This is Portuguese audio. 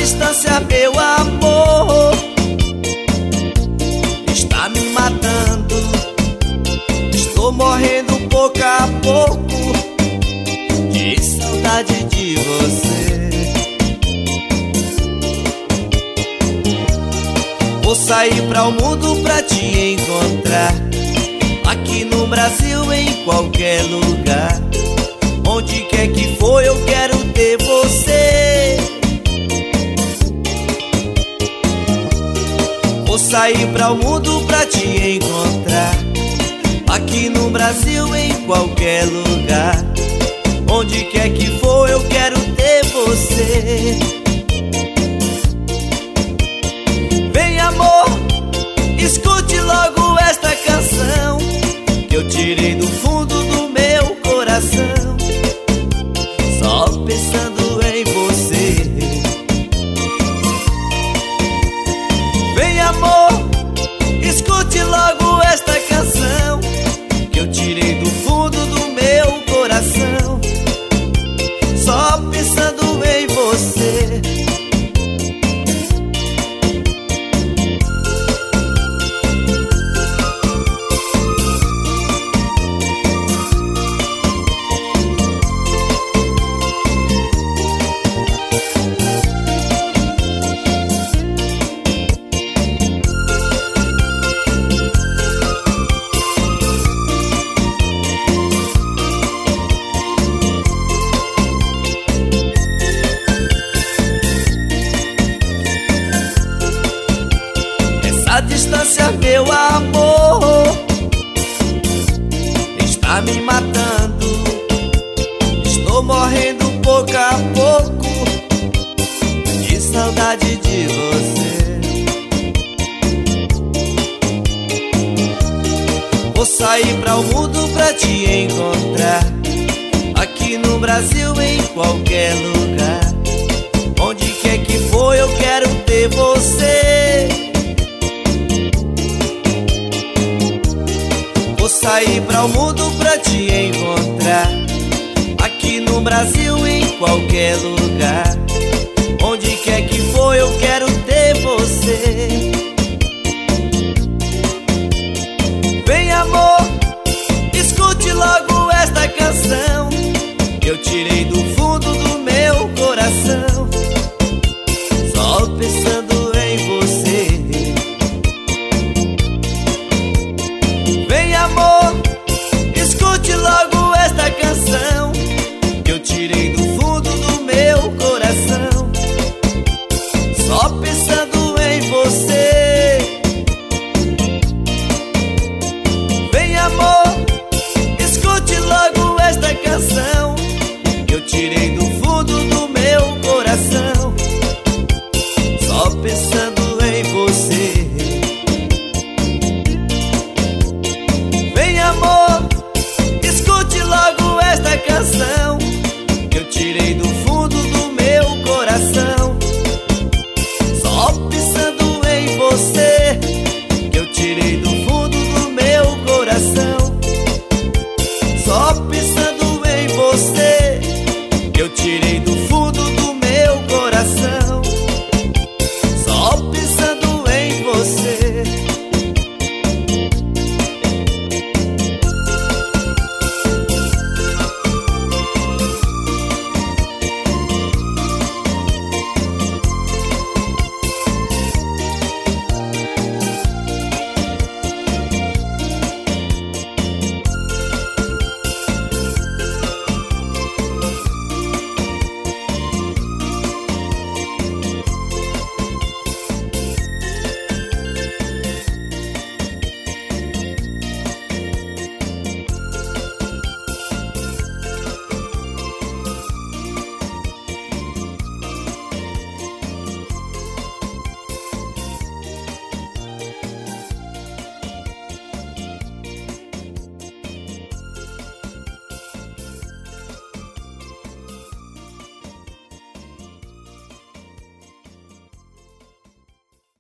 distância, meu amor, está me matando. Estou morrendo pouco a pouco de saudade de você. Vou sair pra o mundo pra te encontrar, aqui no Brasil, em qualquer lugar. Onde quer que for, eu quero ter você. Vou sair pra o mundo pra te encontrar, aqui no Brasil, em qualquer lugar. Onde quer que for, eu quero ter você. Vem, amor, escute logo esta canção que eu tirei do fundo do meu coração, só pensando em você. Vem, amor, escute logo esta canção que eu tirei do fundo do meu coração, só pensando em você. A distância, meu amor, está me matando. Estou morrendo pouco a pouco de saudade de você. Vou sair pra o mundo pra te encontrar, aqui no Brasil, em qualquer lugar. Onde quer que for, eu quero ter você. Vou sair pra o mundo pra te encontrar, aqui no Brasil, em qualquer